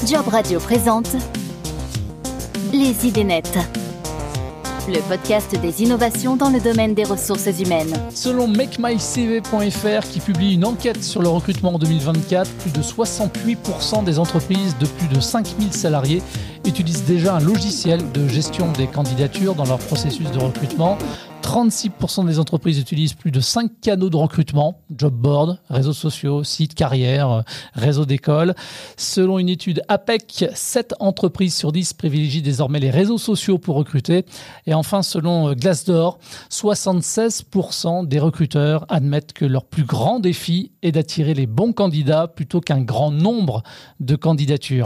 Job Radio présente Les idées nettes, le podcast des innovations dans le domaine des ressources humaines. Selon MakeMyCV.fr qui publie une enquête sur le recrutement en 2024, plus de 68% des entreprises de plus de 5000 salariés utilisent déjà un logiciel de gestion des candidatures dans leur processus de recrutement. 36% des entreprises utilisent plus de 5 canaux de recrutement, job board, réseaux sociaux, sites carrières, réseaux d'écoles. Selon une étude APEC, 7 entreprises sur 10 privilégient désormais les réseaux sociaux pour recruter. Et enfin, selon Glassdoor, 76% des recruteurs admettent que leur plus grand défi est d'attirer les bons candidats plutôt qu'un grand nombre de candidatures.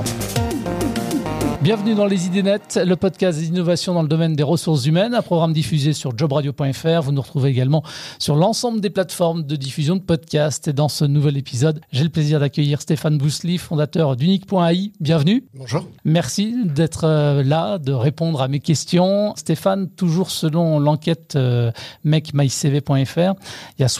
Bienvenue dans Les idées nettes, le podcast des innovations dans le domaine des ressources humaines, un programme diffusé sur jobradio.fr. Vous nous retrouvez également sur l'ensemble des plateformes de diffusion de podcasts. Et dans ce nouvel épisode, j'ai le plaisir d'accueillir Stéphane Boussely, fondateur d'Unique.ai. Bienvenue. Bonjour. Merci d'être là, de répondre à mes questions. Stéphane, toujours selon l'enquête MakeMyCV.fr, il y a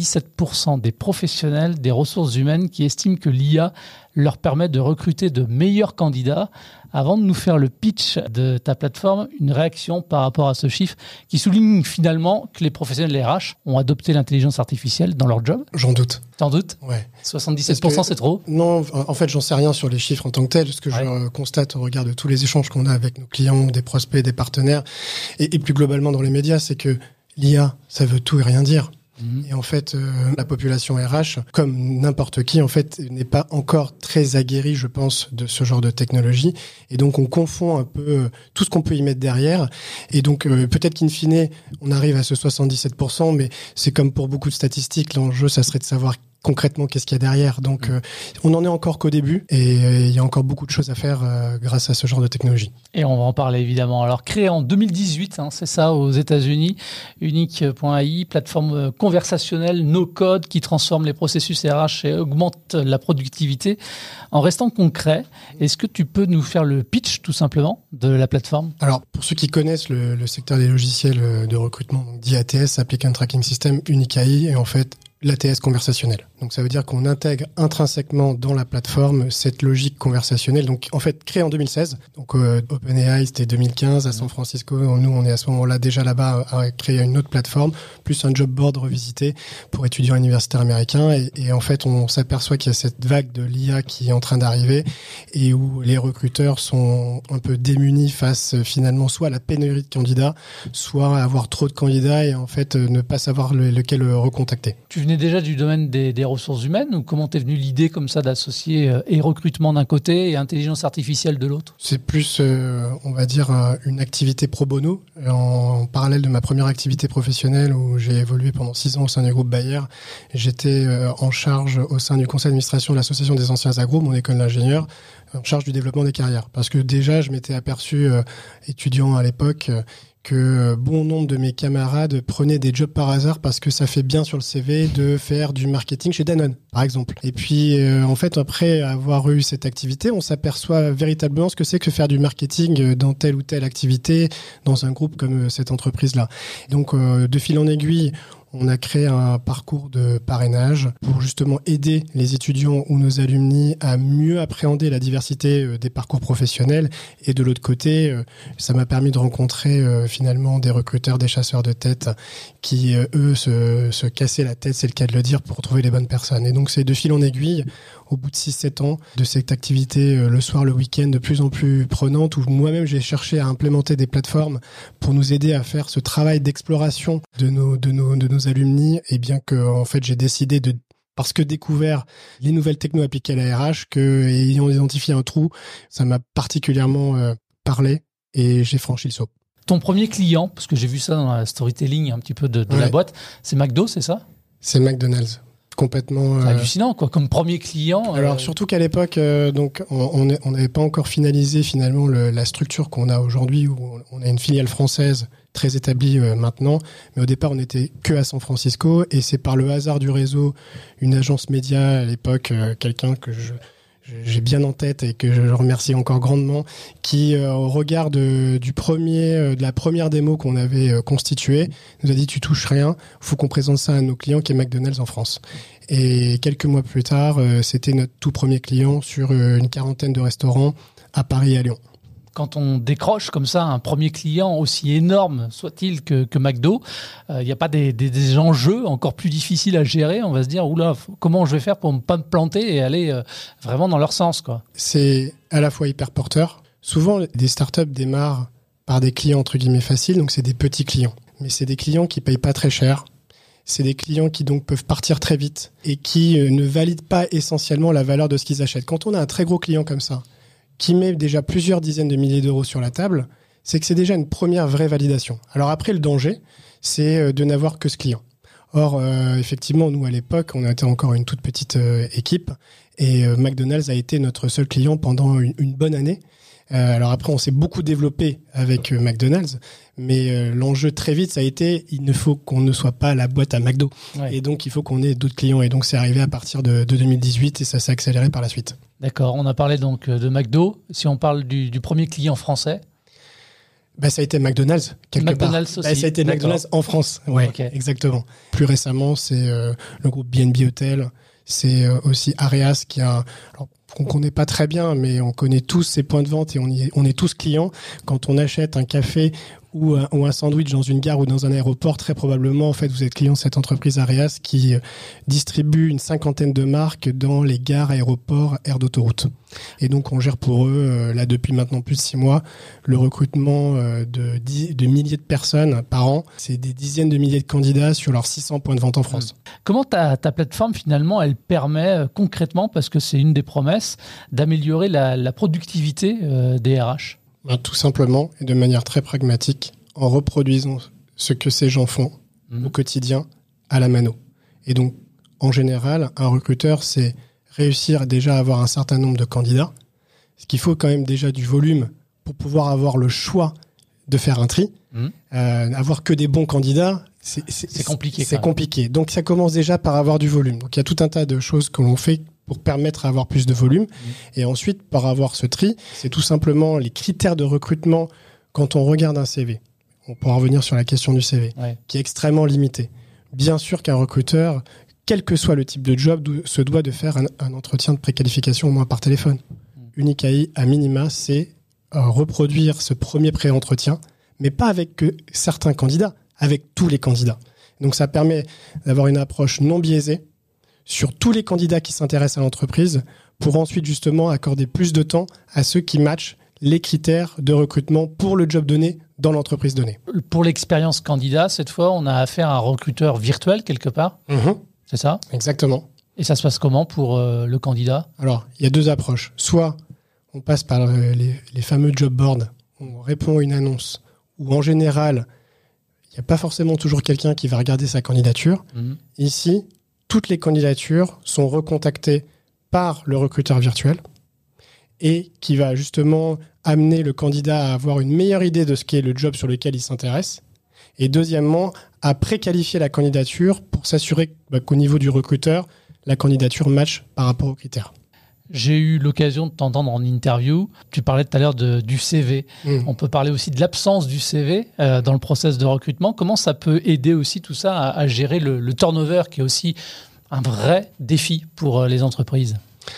77% des professionnels des ressources humaines qui estiment que l'IA leur permet de recruter de meilleurs candidats. Avant de nous faire le pitch de ta plateforme, une réaction par rapport à ce chiffre qui souligne finalement que les professionnels des RH ont adopté l'intelligence artificielle dans leur job. J'en doute. T'en doutes ? Ouais. 77%, c'est trop ? Non, en fait, j'en sais rien sur les chiffres en tant que tels. Ce que je constate au regard de tous les échanges qu'on a avec nos clients, des prospects, des partenaires, et plus globalement dans les médias, c'est que l'IA, ça veut tout et rien dire. Et en fait, la population RH, comme n'importe qui, en fait, n'est pas encore très aguerrie, je pense, de ce genre de technologie. Et donc, on confond un peu tout ce qu'on peut y mettre derrière. Et donc, peut-être qu'in fine, on arrive à ce 77%, mais c'est comme pour beaucoup de statistiques. L'enjeu, ça serait de savoir concrètement qu'est-ce qu'il y a derrière. Donc, on n'en est encore qu'au début et il y a encore beaucoup de choses à faire grâce à ce genre de technologie. Et on va en parler évidemment. Alors, créé en 2018, c'est ça, aux États-Unis, Unique.ai, plateforme conversationnelle no-code qui transforme les processus RH et augmente la productivité. En restant concret, est-ce que tu peux nous faire le pitch tout simplement de la plateforme ? Alors, pour ceux qui connaissent le secteur des logiciels de recrutement, donc d'IATS, Applicant Tracking System, Unique.ai est en fait l'ATS conversationnel. Donc ça veut dire qu'on intègre intrinsèquement dans la plateforme cette logique conversationnelle. Donc en fait créé en 2016. Donc OpenAI c'était 2015 à San Francisco. Nous on est à ce moment-là déjà là-bas à créer une autre plateforme, plus un job board revisité pour étudiants universitaires américains. Et en fait on s'aperçoit qu'il y a cette vague de l'IA qui est en train d'arriver et où les recruteurs sont un peu démunis face finalement soit à la pénurie de candidats, soit à avoir trop de candidats et en fait ne pas savoir lequel recontacter. Tu venais déjà du domaine des ressources humaines ou comment t'es venue l'idée comme ça d'associer et recrutement d'un côté et intelligence artificielle de l'autre ? C'est plus, on va dire, une activité pro bono en parallèle de ma première activité professionnelle où j'ai évolué pendant 6 ans au sein du groupe Bayer. J'étais en charge au sein du conseil d'administration de l'association des anciens agros, mon école d'ingénieur, en charge du développement des carrières. Parce que déjà, je m'étais aperçu, étudiant à l'époque, que bon nombre de mes camarades prenaient des jobs par hasard parce que ça fait bien sur le CV de faire du marketing chez Danone, par exemple. Et puis, en fait, après avoir eu cette activité, on s'aperçoit véritablement ce que c'est que faire du marketing dans telle ou telle activité, dans un groupe comme cette entreprise-là. Donc, de fil en aiguille, on a créé un parcours de parrainage pour justement aider les étudiants ou nos alumni à mieux appréhender la diversité des parcours professionnels. Et de l'autre côté, ça m'a permis de rencontrer finalement des recruteurs, des chasseurs de tête qui, eux, se cassaient la tête, c'est le cas de le dire, pour trouver les bonnes personnes. Et donc, c'est de fil en aiguille, au bout de 6-7 ans de cette activité le soir, le week-end, de plus en plus prenante, où moi-même j'ai cherché à implémenter des plateformes pour nous aider à faire ce travail d'exploration de nos alumni, et bien que en fait j'ai décidé parce que découvert les nouvelles techno appliquées à la RH, ayant identifié un trou, ça m'a particulièrement parlé et j'ai franchi le saut. Ton premier client, parce que j'ai vu ça dans la storytelling un petit peu de la boîte, c'est McDo, c'est ça ? C'est McDonald's. Complètement hallucinant quoi, comme premier client. Alors surtout qu'à l'époque, donc on n'avait pas encore finalisé finalement la structure qu'on a aujourd'hui, où on a une filiale française très établie maintenant, mais au départ on n'était que à San Francisco et c'est par le hasard du réseau, une agence média à l'époque, quelqu'un que j'ai bien en tête et que je remercie encore grandement, qui au regard de la première démo qu'on avait constituée, nous a dit tu touches rien, faut qu'on présente ça à nos clients qui est McDonald's en France. Et quelques mois plus tard, c'était notre tout premier client sur une quarantaine de restaurants à Paris et à Lyon. Quand on décroche comme ça un premier client aussi énorme soit-il que McDo, il n'y a pas des enjeux encore plus difficiles à gérer. On va se dire, oula, comment je vais faire pour ne pas me planter et aller vraiment dans leur sens, quoi. C'est à la fois hyper porteur. Souvent, des startups démarrent par des clients entre guillemets faciles, donc c'est des petits clients. Mais c'est des clients qui payent pas très cher. C'est des clients qui donc peuvent partir très vite et qui ne valident pas essentiellement la valeur de ce qu'ils achètent. Quand on a un très gros client comme ça, qui met déjà plusieurs dizaines de milliers d'euros sur la table, c'est que c'est déjà une première vraie validation. Alors après, le danger, c'est de n'avoir que ce client. Or, effectivement, nous, à l'époque, on était encore une toute petite équipe et McDonald's a été notre seul client pendant une bonne année. Alors après, on s'est beaucoup développé avec McDonald's, mais l'enjeu très vite, ça a été, il ne faut qu'on ne soit pas la boîte à McDo. Ouais. Et donc, il faut qu'on ait d'autres clients. Et donc, c'est arrivé à partir de 2018 et ça s'est accéléré par la suite. D'accord, on a parlé donc de McDo. Si on parle du premier client français, ça a été McDonald's, quelque McDonald's part. Aussi. Ça a été McDonald's en France. Ouais, okay. Exactement. Plus récemment, c'est le groupe B&B Hotel. C'est aussi Areas qui a... qu'on connaît pas très bien, mais on connaît tous ces points de vente et on est tous clients. Quand on achète un café ou un sandwich dans une gare ou dans un aéroport, très probablement, en fait, vous êtes client de cette entreprise Areas qui distribue une 50aine de marques dans les gares, aéroports, aires d'autoroute. Et donc, on gère pour eux, là, depuis maintenant plus de 6 mois, le recrutement de milliers de personnes par an. C'est des dizaines de milliers de candidats sur leurs 600 points de vente en France. Comment ta plateforme, finalement, elle permet concrètement, parce que c'est une des promesses, d'améliorer la productivité des RH ? Tout simplement, et de manière très pragmatique, en reproduisant ce que ces gens font au quotidien à la mano. Et donc, en général, un recruteur, c'est réussir déjà à avoir un certain nombre de candidats, ce qu'il faut quand même déjà du volume pour pouvoir avoir le choix de faire un tri. Avoir que des bons candidats, c'est compliqué. C'est compliqué. Donc, ça commence déjà par avoir du volume. Donc, il y a tout un tas de choses que l'on fait pour permettre à avoir plus de volume. Et ensuite, par avoir ce tri, c'est tout simplement les critères de recrutement quand on regarde un CV. On pourra revenir sur la question du CV, qui est extrêmement limité. Bien sûr qu'un recruteur, quel que soit le type de job, se doit de faire un entretien de préqualification au moins par téléphone. Unicaï, à minima, c'est reproduire ce premier pré-entretien, mais pas avec que certains candidats, avec tous les candidats. Donc ça permet d'avoir une approche non biaisée sur tous les candidats qui s'intéressent à l'entreprise pour ensuite justement accorder plus de temps à ceux qui matchent les critères de recrutement pour le job donné dans l'entreprise donnée. Pour l'expérience candidat, cette fois, on a affaire à un recruteur virtuel quelque part. C'est ça ? Exactement. Et ça se passe comment pour le candidat ? Alors, il y a 2 approches. Soit on passe par les fameux job boards, on répond à une annonce, où en général, il n'y a pas forcément toujours quelqu'un qui va regarder sa candidature. Ici, toutes les candidatures sont recontactées par le recruteur virtuel et qui va justement amener le candidat à avoir une meilleure idée de ce qu'est le job sur lequel il s'intéresse. Et deuxièmement, à préqualifier la candidature pour s'assurer qu'au niveau du recruteur, la candidature match par rapport aux critères. J'ai eu l'occasion de t'entendre en interview. Tu parlais tout à l'heure du CV. On peut parler aussi de l'absence du CV dans le process de recrutement. Comment ça peut aider aussi tout ça à gérer le turnover qui est aussi un vrai défi pour les entreprises ?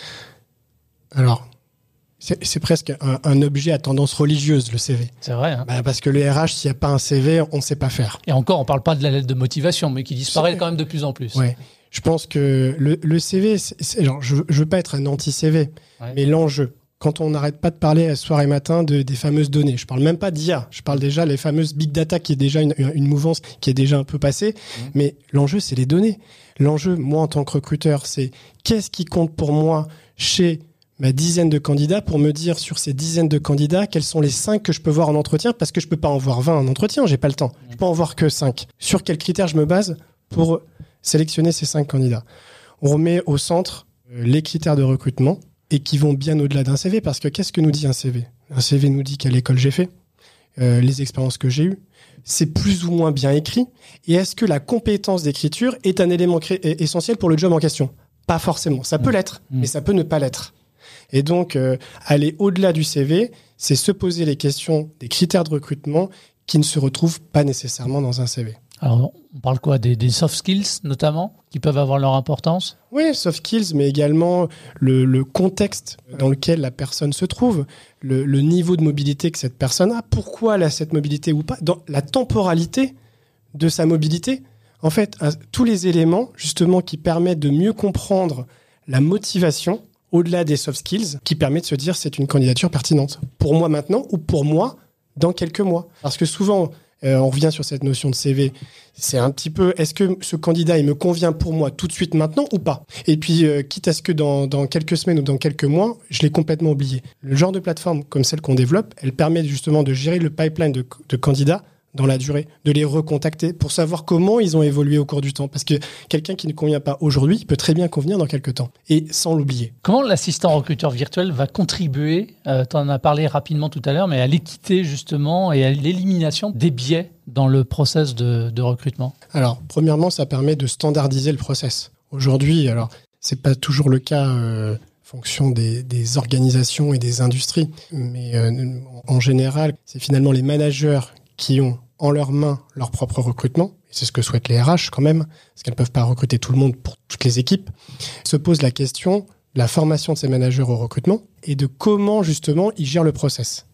Alors, c'est presque un objet à tendance religieuse, le CV. C'est vrai. Parce que le RH, s'il n'y a pas un CV, on ne sait pas faire. Et encore, on ne parle pas de la lettre de motivation, mais qui disparaît quand même de plus en plus. Ouais. Je pense que le CV, genre, je veux pas être un anti-CV, mais l'enjeu, quand on n'arrête pas de parler soir et matin des fameuses données, je parle même pas d'IA, je parle déjà les fameuses big data qui est déjà une mouvance qui est déjà un peu passée, mais l'enjeu, c'est les données. L'enjeu, moi, en tant que recruteur, c'est qu'est-ce qui compte pour moi chez ma dizaine de candidats pour me dire sur ces dizaines de candidats, quels sont les 5 que je peux voir en entretien, parce que je peux pas en voir 20 en entretien, j'ai pas le temps. Je peux en voir que 5. Sur quels critères je me base pour sélectionner ces 5 candidats. On remet au centre les critères de recrutement et qui vont bien au-delà d'un CV, parce que qu'est-ce que nous dit un CV ? Un CV nous dit quelle école j'ai fait, les expériences que j'ai eues, c'est plus ou moins bien écrit, et est-ce que la compétence d'écriture est un élément essentiel pour le job en question ? Pas forcément. Ça peut l'être, mais ça peut ne pas l'être. Et donc, aller au-delà du CV, c'est se poser les questions des critères de recrutement qui ne se retrouvent pas nécessairement dans un CV. Alors, on parle quoi ? Des soft skills, notamment, qui peuvent avoir leur importance ? Oui, soft skills, mais également le contexte dans lequel la personne se trouve, le niveau de mobilité que cette personne a, pourquoi elle a cette mobilité ou pas, dans la temporalité de sa mobilité. En fait, tous les éléments, justement, qui permettent de mieux comprendre la motivation, au-delà des soft skills, qui permet de se dire c'est une candidature pertinente. Pour moi maintenant ou pour moi dans quelques mois. Parce que souvent, on revient sur cette notion de CV, c'est un petit peu, est-ce que ce candidat, il me convient pour moi tout de suite maintenant ou pas ? Et puis, quitte à ce que dans quelques semaines ou dans quelques mois, je l'ai complètement oublié. Le genre de plateforme comme celle qu'on développe, elle permet justement de gérer le pipeline de candidats dans la durée, de les recontacter pour savoir comment ils ont évolué au cours du temps. Parce que quelqu'un qui ne convient pas aujourd'hui, il peut très bien convenir dans quelques temps, et sans l'oublier. Comment l'assistant recruteur virtuel va contribuer, tu en as parlé rapidement tout à l'heure, mais à l'équité justement et à l'élimination des biais dans le process de recrutement ? Alors, premièrement, ça permet de standardiser le process. Aujourd'hui, alors, c'est pas toujours le cas fonction des organisations et des industries, mais en général, c'est finalement les managers qui ont en leur main leur propre recrutement, et c'est ce que souhaitent les RH quand même, parce qu'elles ne peuvent pas recruter tout le monde pour toutes les équipes, se pose la question de la formation de ces managers au recrutement et de comment justement ils gèrent le process.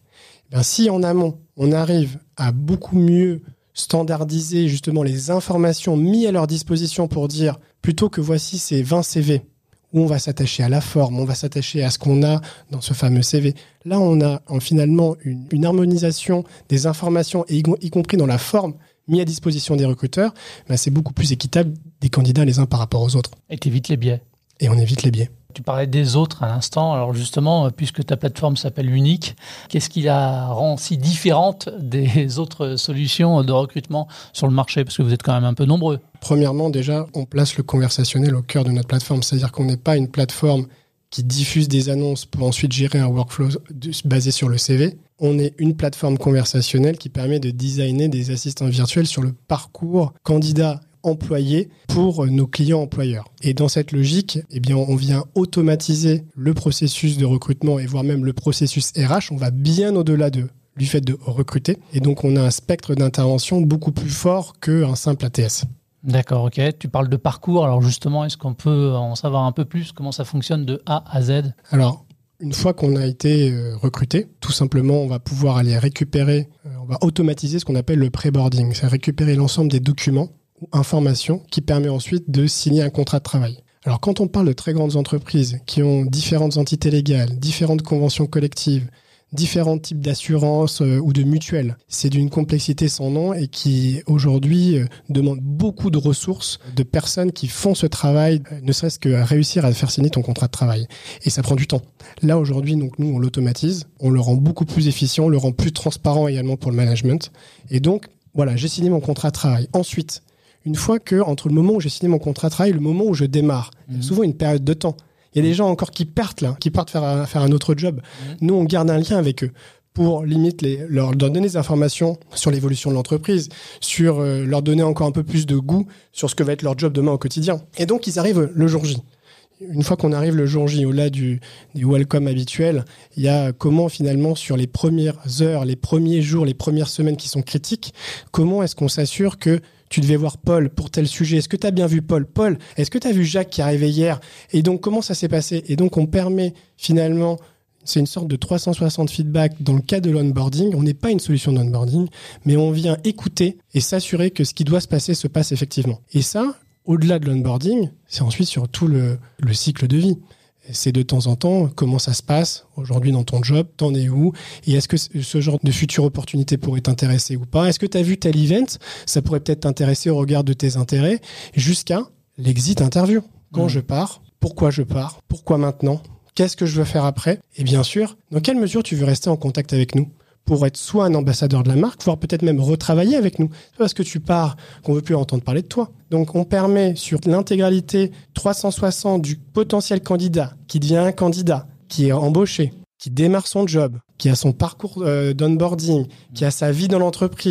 Si en amont, on arrive à beaucoup mieux standardiser justement les informations mises à leur disposition pour dire, plutôt que voici ces 20 CV, où on va s'attacher à la forme, on va s'attacher à ce qu'on a dans ce fameux CV. Là, on a finalement une harmonisation des informations, y compris dans la forme, mis à disposition des recruteurs. C'est beaucoup plus équitable des candidats les uns par rapport aux autres. Et t'évites les biais. Et on évite les biais. Tu parlais des autres à l'instant. Alors justement, puisque ta plateforme s'appelle Unique, qu'est-ce qui la rend si différente des autres solutions de recrutement sur le marché ? Parce que vous êtes quand même un peu nombreux. Premièrement, déjà, on place le conversationnel au cœur de notre plateforme. C'est-à-dire qu'on n'est pas une plateforme qui diffuse des annonces pour ensuite gérer un workflow basé sur le CV. On est une plateforme conversationnelle qui permet de designer des assistants virtuels sur le parcours candidat employés pour nos clients employeurs. Et dans cette logique, on vient automatiser le processus de recrutement et voire même le processus RH. On va bien au-delà du fait de recruter. Et donc, on a un spectre d'intervention beaucoup plus fort qu'un simple ATS. D'accord, ok. Tu parles de parcours. Alors justement, est-ce qu'on peut en savoir un peu plus comment ça fonctionne de A à Z ? Alors, une fois qu'on a été recruté, tout simplement, on va pouvoir aller récupérer, on va automatiser ce qu'on appelle le pré-boarding. C'est récupérer l'ensemble des documents ou informations qui permet ensuite de signer un contrat de travail. Alors, quand on parle de très grandes entreprises qui ont différentes entités légales, différentes conventions collectives, différents types d'assurances ou de mutuelles, c'est d'une complexité sans nom et qui, aujourd'hui, demande beaucoup de ressources de personnes qui font ce travail, ne serait-ce que à réussir à faire signer ton contrat de travail. Et ça prend du temps. Là, aujourd'hui, donc, nous, on l'automatise, on le rend beaucoup plus efficient, on le rend plus transparent également pour le management. Et donc, voilà, j'ai signé mon contrat de travail. Ensuite, une fois que, entre le moment où j'ai signé mon contrat de travail et le moment où je démarre, il y a souvent une période de temps. Il y a des gens encore qui partent faire un autre job. Nous, on garde un lien avec eux pour limite leur donner des informations sur l'évolution de l'entreprise, sur leur donner encore un peu plus de goût sur ce que va être leur job demain au quotidien. Et donc, ils arrivent le jour J. Une fois qu'on arrive le jour J, au-delà du welcome habituel, il y a comment finalement sur les premières heures, les premiers jours, les premières semaines qui sont critiques, comment est-ce qu'on s'assure que tu devais voir Paul pour tel sujet. Est-ce que tu as bien vu Paul ? Paul, est-ce que tu as vu Jacques qui est arrivé hier ? Et donc, comment ça s'est passé ? Et donc, on permet finalement, c'est une sorte de 360 feedback dans le cas de l'onboarding. On n'est pas une solution d'onboarding, mais on vient écouter et s'assurer que ce qui doit se passer se passe effectivement. Et ça, au-delà de l'onboarding, c'est ensuite sur tout le cycle de vie. C'est de temps en temps comment ça se passe aujourd'hui dans ton job, t'en es où, et est-ce que ce genre de future opportunité pourrait t'intéresser ou pas ? Est-ce que tu as vu tel event ? Ça pourrait peut-être t'intéresser au regard de tes intérêts, jusqu'à l'exit interview. Quand je pars, pourquoi maintenant ? Qu'est-ce que je veux faire après ? Et bien sûr, dans quelle mesure tu veux rester en contact avec nous ? Pour être soit un ambassadeur de la marque, voire peut-être même retravailler avec nous. C'est parce que tu pars qu'on ne veut plus entendre parler de toi. Donc, on permet sur l'intégralité 360 du potentiel candidat qui devient un candidat, qui est embauché, qui démarre son job, qui a son parcours d'onboarding, qui a sa vie dans l'entreprise,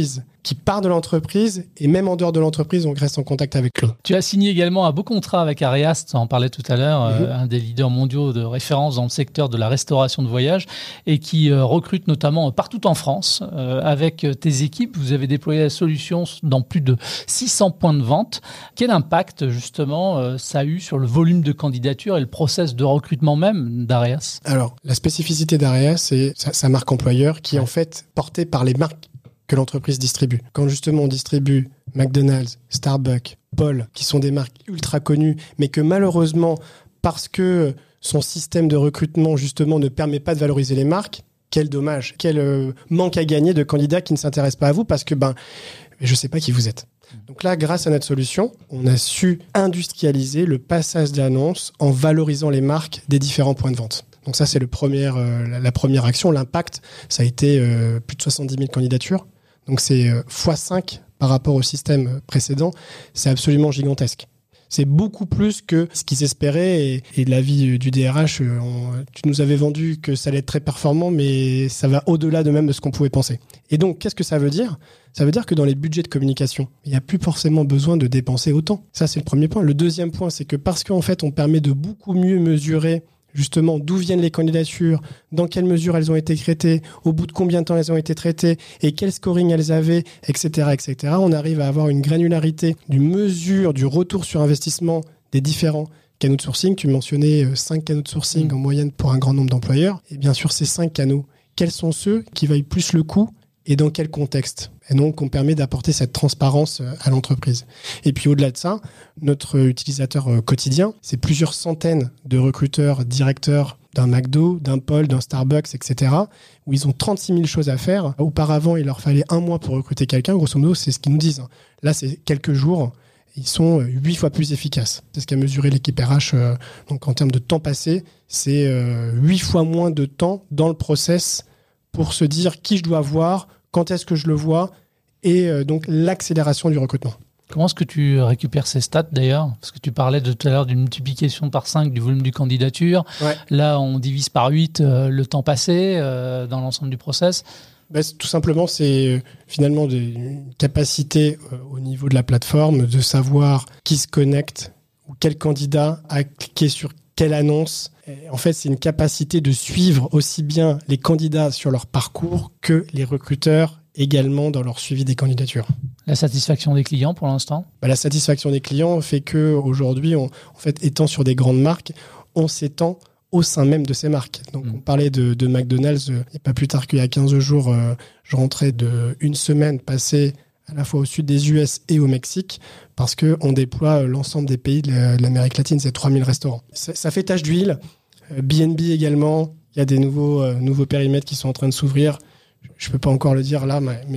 qui part de l'entreprise et même en dehors de l'entreprise, on reste en contact avec eux. Tu as signé également un beau contrat avec Areas, tu en parlais tout à l'heure, un des leaders mondiaux de référence dans le secteur de la restauration de voyage et qui recrute notamment partout en France. Avec tes équipes, vous avez déployé la solution dans plus de 600 points de vente. Quel impact justement ça a eu sur le volume de candidatures et le process de recrutement même d'Areas? Alors, la spécificité d'Areas, c'est sa marque employeur qui est en fait portée par les marques que l'entreprise distribue. Quand justement on distribue McDonald's, Starbucks, Paul, qui sont des marques ultra connues, mais que malheureusement, parce que son système de recrutement justement ne permet pas de valoriser les marques, quel dommage, quel manque à gagner de candidats qui ne s'intéressent pas à vous parce que je ne sais pas qui vous êtes. Donc là, grâce à notre solution, on a su industrialiser le passage d'annonces en valorisant les marques des différents points de vente. Donc ça, c'est la première action. L'impact, ça a été plus de 70 000 candidatures. Donc c'est x5 par rapport au système précédent. C'est absolument gigantesque. C'est beaucoup plus que ce qu'ils espéraient. Et de l'avis du DRH, tu nous avais vendu que ça allait être très performant, mais ça va au-delà de même de ce qu'on pouvait penser. Et donc, qu'est-ce que ça veut dire ? Ça veut dire que dans les budgets de communication, il n'y a plus forcément besoin de dépenser autant. Ça, c'est le premier point. Le deuxième point, c'est que parce qu'en fait, on permet de beaucoup mieux mesurer justement d'où viennent les candidatures, dans quelle mesure elles ont été traitées, au bout de combien de temps elles ont été traitées et quel scoring elles avaient, etc., etc. On arrive à avoir une granularité du mesure, du retour sur investissement des différents canaux de sourcing. Tu mentionnais 5 canaux de sourcing en moyenne pour un grand nombre d'employeurs. Et bien sûr, ces 5 canaux, quels sont ceux qui vaillent plus le coup et dans quel contexte ? Et donc, on permet d'apporter cette transparence à l'entreprise. Et puis, au-delà de ça, notre utilisateur quotidien, c'est plusieurs centaines de recruteurs, directeurs d'un McDo, d'un Paul, d'un Starbucks, etc., où ils ont 36 000 choses à faire. Auparavant, il leur fallait 1 mois pour recruter quelqu'un. Grosso modo, c'est ce qu'ils nous disent. Là, c'est quelques jours. Ils sont 8 fois plus efficaces. C'est ce qu'a mesuré l'équipe RH. Donc, en termes de temps passé, c'est 8 fois moins de temps dans le process pour se dire qui je dois voir, quand est-ce que je le vois, et donc l'accélération du recrutement. Comment est-ce que tu récupères ces stats d'ailleurs ? Parce que tu parlais tout à l'heure d'une multiplication par 5 du volume du candidature. Ouais. Là, on divise par 8 le temps passé dans l'ensemble du process. Tout simplement, c'est finalement une capacité au niveau de la plateforme de savoir qui se connecte ou quel candidat a cliqué sur quelle annonce. En fait, c'est une capacité de suivre aussi bien les candidats sur leur parcours que les recruteurs également dans leur suivi des candidatures. La satisfaction des clients pour l'instant ? La satisfaction des clients fait qu'aujourd'hui, en fait, étant sur des grandes marques, on s'étend au sein même de ces marques. Donc, on parlait de McDonald's, et pas plus tard qu'il y a 15 jours, je rentrais d'une semaine passée à la fois au sud des US et au Mexique, parce qu'on déploie l'ensemble des pays de l'Amérique latine, c'est 3000 restaurants. Ça fait tache d'huile. B&B également, il y a des nouveaux périmètres qui sont en train de s'ouvrir. Je ne peux pas encore le dire là, mais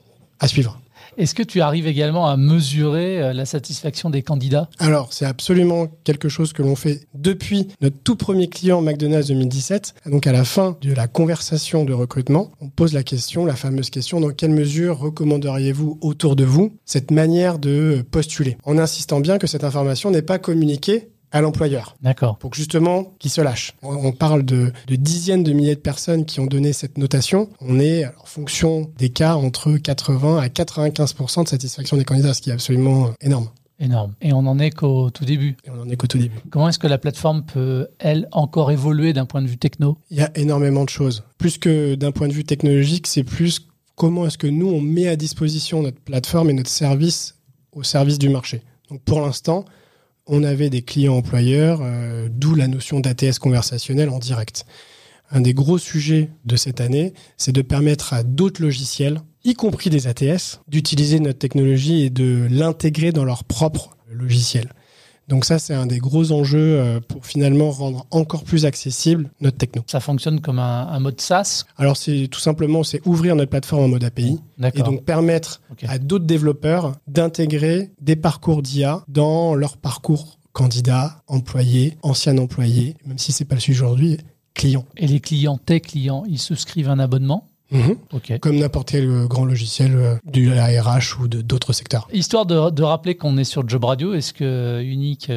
à suivre. Est-ce que tu arrives également à mesurer la satisfaction des candidats ? Alors, c'est absolument quelque chose que l'on fait depuis notre tout premier client McDonald's 2017. Donc, à la fin de la conversation de recrutement, on pose la fameuse question, dans quelle mesure recommanderiez-vous autour de vous cette manière de postuler ? En insistant bien que cette information n'est pas communiquée à l'employeur. D'accord. Pour que justement, qu'il se lâche. On parle de dizaines de milliers de personnes qui ont donné cette notation. On est, en fonction des cas, entre 80 à 95% de satisfaction des candidats, ce qui est absolument énorme. Énorme. Et on n'en est qu'au tout début. Comment est-ce que la plateforme peut, elle, encore évoluer d'un point de vue techno ? Il y a énormément de choses. Plus que d'un point de vue technologique, c'est plus comment est-ce que nous, on met à disposition notre plateforme et notre service au service du marché. Donc pour l'instant, on avait des clients employeurs, d'où la notion d'ATS conversationnel en direct. Un des gros sujets de cette année, c'est de permettre à d'autres logiciels, y compris des ATS, d'utiliser notre technologie et de l'intégrer dans leur propre logiciel. Donc ça, c'est un des gros enjeux pour finalement rendre encore plus accessible notre techno. Ça fonctionne comme un mode SaaS ? Alors, c'est ouvrir notre plateforme en mode API. D'accord. Et donc permettre à d'autres développeurs d'intégrer des parcours d'IA dans leur parcours candidat, employé, ancien employé, même si c'est pas le sujet aujourd'hui, client. Et les clients, tes clients, ils souscrivent un abonnement ? Ok. Comme n'importe quel grand logiciel du RH ou d'autres secteurs. Histoire de rappeler qu'on est sur Job Radio, est-ce que Unique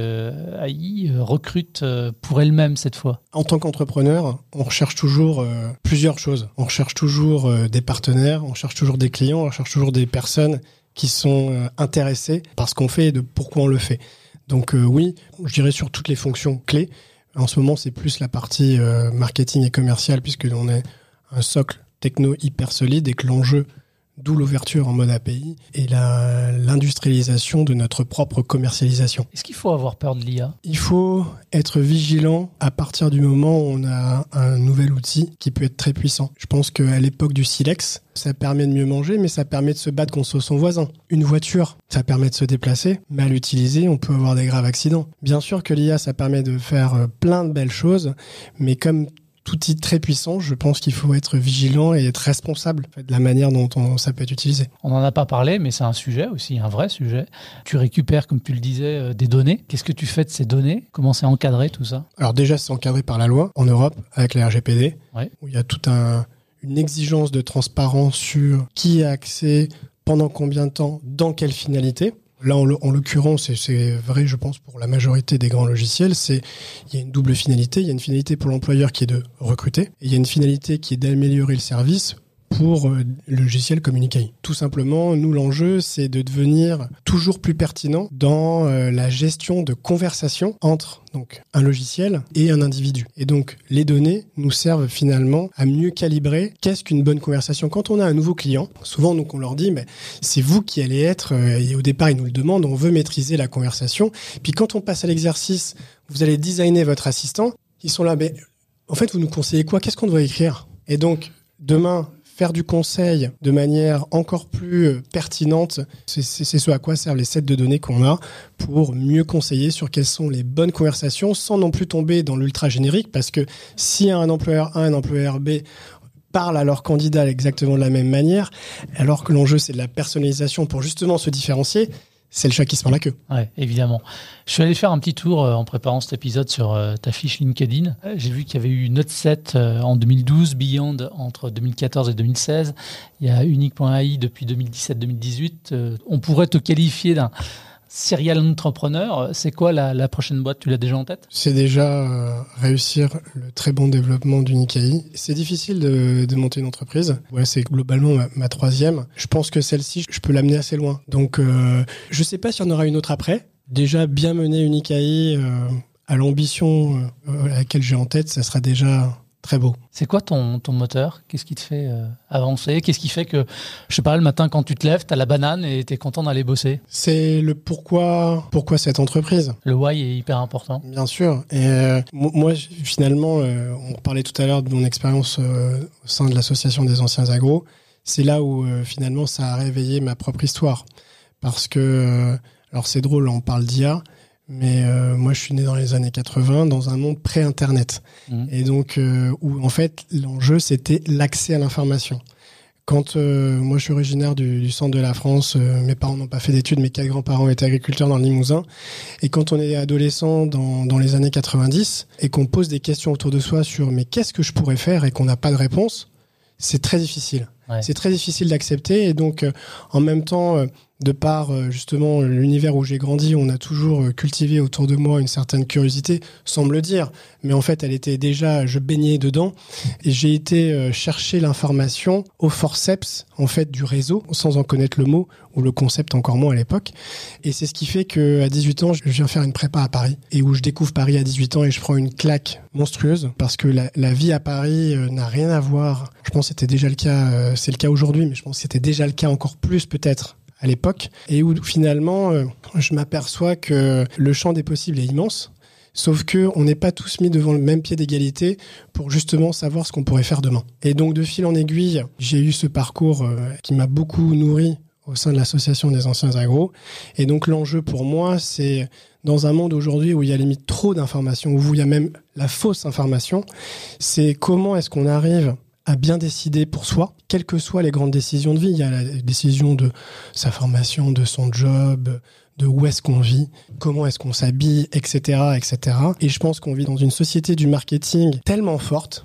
AI recrute pour elle-même cette fois? En tant qu'entrepreneur, on recherche toujours plusieurs choses. On recherche toujours des partenaires, on cherche toujours des clients, on cherche toujours des personnes qui sont intéressées par ce qu'on fait et de pourquoi on le fait. Donc oui, je dirais sur toutes les fonctions clés. En ce moment, c'est plus la partie marketing et commercial puisque on est un socle techno hyper solide et que l'enjeu, d'où l'ouverture en mode API et l'industrialisation de notre propre commercialisation. Est-ce qu'il faut avoir peur de l'IA? Il faut être vigilant à partir du moment où on a un nouvel outil qui peut être très puissant. Je pense qu'à l'époque du silex, ça permet de mieux manger, mais ça permet de se battre contre son voisin. Une voiture, ça permet de se déplacer, mais à l'utiliser, on peut avoir des graves accidents. Bien sûr que l'IA, ça permet de faire plein de belles choses, mais comme tout outil très puissant, je pense qu'il faut être vigilant et être responsable de la manière dont ça peut être utilisé. On n'en a pas parlé, mais c'est un sujet aussi, un vrai sujet. Tu récupères, comme tu le disais, des données. Qu'est-ce que tu fais de ces données? Comment c'est encadré tout ça? Alors déjà, c'est encadré par la loi en Europe avec la RGPD, où il y a toute une exigence de transparence sur qui a accès, pendant combien de temps, dans quelle finalité. Là, en l'occurrence, et c'est vrai, je pense, pour la majorité des grands logiciels, il y a une double finalité. Il y a une finalité pour l'employeur qui est de recruter, et il y a une finalité qui est d'améliorer le service pour le logiciel comme Unique AI. Tout simplement, nous, l'enjeu, c'est de devenir toujours plus pertinent dans la gestion de conversation entre donc un logiciel et un individu. Et donc, les données nous servent finalement à mieux calibrer qu'est-ce qu'une bonne conversation. Quand on a un nouveau client, souvent, donc, on leur dit, mais c'est vous qui allez être, et au départ, ils nous le demandent, on veut maîtriser la conversation. Puis quand on passe à l'exercice, vous allez designer votre assistant, ils sont là, mais en fait, vous nous conseillez quoi? Qu'est-ce qu'on devrait écrire? Et donc, demain, faire du conseil de manière encore plus pertinente, c'est ce à quoi servent les sets de données qu'on a pour mieux conseiller sur quelles sont les bonnes conversations sans non plus tomber dans l'ultra générique, parce que si un employeur A, un employeur B parlent à leurs candidats exactement de la même manière, alors que l'enjeu c'est de la personnalisation pour justement se différencier, c'est le chat qui se mord la queue. Ouais, évidemment. Je suis allé faire un petit tour en préparant cet épisode sur ta fiche LinkedIn. J'ai vu qu'il y avait eu Note7 en 2012, Beyond entre 2014 et 2016. Il y a Unique.ai depuis 2017-2018. On pourrait te qualifier d'un serial entrepreneur. C'est quoi la prochaine boîte? Tu l'as déjà en tête? C'est déjà réussir le très bon développement d'Unique AI. C'est difficile de monter une entreprise. Ouais, c'est globalement ma troisième. Je pense que celle-ci, je peux l'amener assez loin. Donc, je sais pas s'il y en aura une autre après. Déjà, bien mener Unique AI à l'ambition à laquelle j'ai en tête, ça sera déjà très beau. C'est quoi ton moteur? Qu'est-ce qui te fait avancer? Qu'est-ce qui fait que, je sais pas, le matin quand tu te lèves, t'as la banane et t'es content d'aller bosser? C'est le pourquoi cette entreprise. Le why est hyper important. Bien sûr. Et moi, finalement, on parlait tout à l'heure de mon expérience au sein de l'association des anciens agros. C'est là où finalement ça a réveillé ma propre histoire. Parce que, alors c'est drôle, on parle d'IA, mais moi, je suis né dans les années 80, dans un monde pré-Internet. Et donc, où en fait, l'enjeu, c'était l'accès à l'information. Quand moi, je suis originaire du centre de la France, mes parents n'ont pas fait d'études, mes 4 grands-parents étaient agriculteurs dans le Limousin. Et quand on est adolescent dans les années 90, et qu'on pose des questions autour de soi sur « mais qu'est-ce que je pourrais faire ?» et qu'on n'a pas de réponse, c'est très difficile. Ouais. C'est très difficile d'accepter. Et donc, en même temps... de par justement l'univers où j'ai grandi, on a toujours cultivé autour de moi une certaine curiosité, sans me le dire. Mais en fait, elle était déjà, je baignais dedans. Et j'ai été chercher l'information au forceps en fait du réseau, sans en connaître le mot, ou le concept encore moins à l'époque. Et c'est ce qui fait qu'à 18 ans, je viens faire une prépa à Paris. Et où je découvre Paris à 18 ans et je prends une claque monstrueuse. Parce que la vie à Paris n'a rien à voir. Je pense que c'était déjà le cas, c'est le cas aujourd'hui, mais je pense que c'était déjà le cas encore plus peut-être à l'époque, et où finalement je m'aperçois que le champ des possibles est immense, sauf que on n'est pas tous mis devant le même pied d'égalité pour justement savoir ce qu'on pourrait faire demain. Et donc de fil en aiguille, j'ai eu ce parcours qui m'a beaucoup nourri au sein de l'association des anciens agros, et donc l'enjeu pour moi, c'est dans un monde aujourd'hui où il y a limite trop d'informations, où il y a même la fausse information, c'est comment est-ce qu'on arrive à bien décider pour soi, quelles que soient les grandes décisions de vie. Il y a la décision de sa formation, de son job, de où est-ce qu'on vit, comment est-ce qu'on s'habille, etc., etc. Et je pense qu'on vit dans une société du marketing tellement forte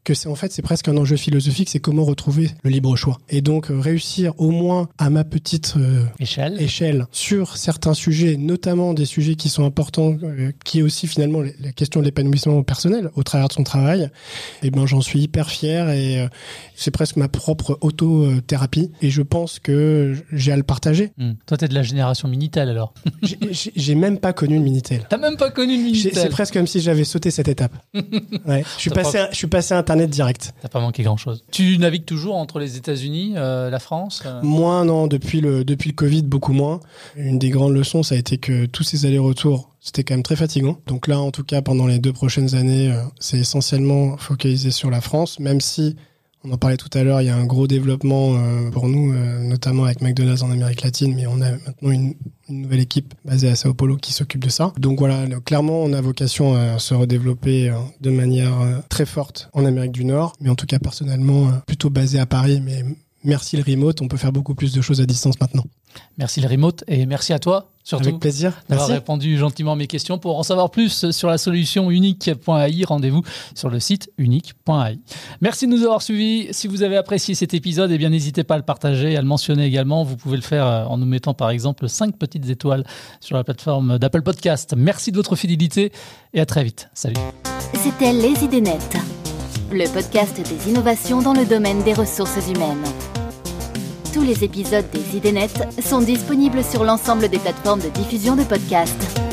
que c'est presque un enjeu philosophique, c'est comment retrouver le libre choix. Et donc réussir au moins à ma petite échelle sur certains sujets, notamment des sujets qui sont importants, qui est aussi finalement la question de l'épanouissement personnel au travers de son travail, et ben j'en suis hyper fier et c'est presque ma propre auto-thérapie et je pense que j'ai à le partager. Toi, t'es de la génération Minitel alors. J'ai même pas connu le Minitel. T'as même pas connu le Minitel. C'est presque comme si j'avais sauté cette étape. Ouais. Je suis passé à Internet direct. T'as pas manqué grand-chose. Tu navigues toujours entre les États-Unis, la France Moins, non. Depuis le Covid, beaucoup moins. Une des grandes leçons, ça a été que tous ces allers-retours, c'était quand même très fatigant. Donc là, en tout cas, pendant les 2 prochaines années, c'est essentiellement focalisé sur la France, même si, on en parlait tout à l'heure, il y a un gros développement pour nous, notamment avec McDonald's en Amérique latine, mais on a maintenant une nouvelle équipe basée à Sao Paulo qui s'occupe de ça. Donc voilà, clairement, on a vocation à se redévelopper de manière très forte en Amérique du Nord, mais en tout cas, personnellement, plutôt basé à Paris, mais merci le remote, on peut faire beaucoup plus de choses à distance maintenant. Merci le remote et merci à toi, surtout. Avec plaisir. D'avoir répondu gentiment à mes questions. Pour en savoir plus sur la solution unique.ai, rendez-vous sur le site unique.ai. Merci de nous avoir suivis. Si vous avez apprécié cet épisode, eh bien, n'hésitez pas à le partager, à le mentionner également. Vous pouvez le faire en nous mettant par exemple 5 petites étoiles sur la plateforme d'Apple Podcast. Merci de votre fidélité et à très vite. Salut. C'était Les Idées Nettes, le podcast des innovations dans le domaine des ressources humaines. Tous les épisodes des Idées Nettes sont disponibles sur l'ensemble des plateformes de diffusion de podcasts.